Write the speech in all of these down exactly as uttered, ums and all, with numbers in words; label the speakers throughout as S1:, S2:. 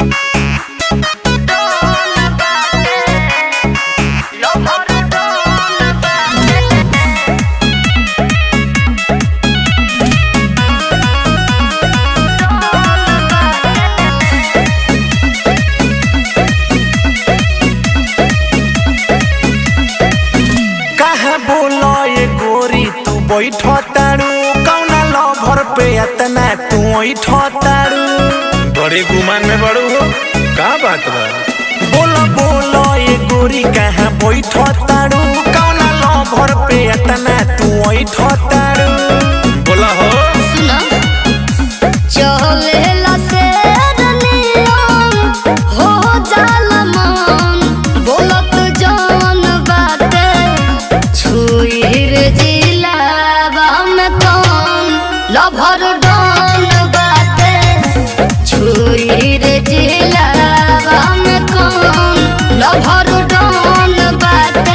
S1: बैठ तारू कौना लभर पे इतना तू बैठ तारू
S2: बड़े गुमान में बड़ू हो का बात बा
S1: बोलो बोलो ये गोरी कहाँ बैठ तारू कौना लभर पे इतना तू बैठ तारू
S2: बोला हो
S3: सुना चले ला से रनियम हो जाला मन बोलत जान बाते छुई रे जिला बाम कौन लभर डोन बाते छुई रे जिला बाम कौन लभर डोन बाते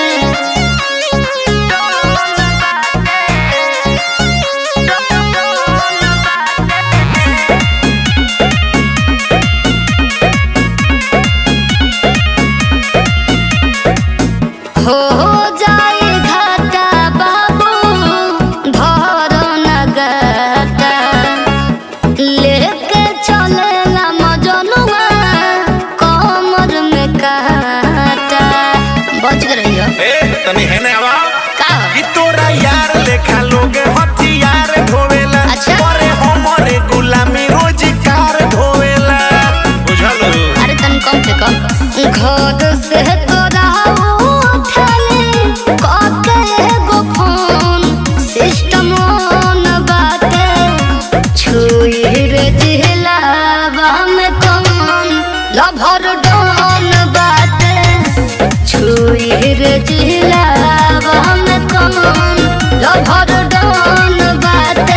S3: हो जाए घाटा बाबू धर नगाटा लेके चले ला मजनुआ कमर में काटा बच रही
S2: ए तनी है ने आवा
S3: का
S1: कि तोरा यार लेखा लोग हथियार ढोवेला
S3: अच्छा।
S1: अरे हमरे गुलामी रोजगार ढोवेला
S2: बुझल
S3: अरे तन कम से कम घर से तोरा उठले काके एगो फोन सिस्टम ऑन बाटे छुई रे जिला बाम कौन लभर डोन बाटे छुई रे जिला बाम कौन लभर डोन बाटे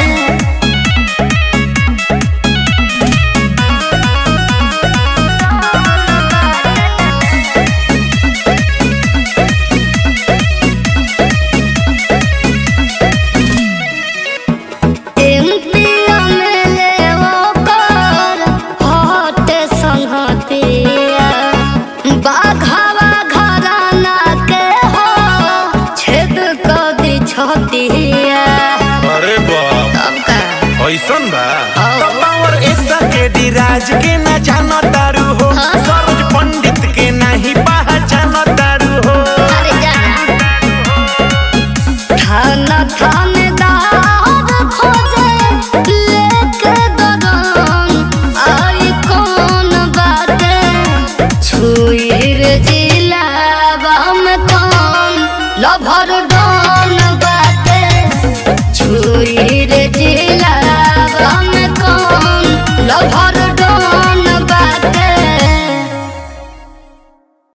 S2: अरे बाप ऐसन बा
S1: पावर ऐसा के दिराज के न जानो तारू हो
S3: हाँ।
S1: सरोज पंडित के नहीं पहचान तारू हो
S3: थाना थानेदार खोजे लेके दरन आई कौन बाटे छुई रे जिला बाम कौन लभर डोन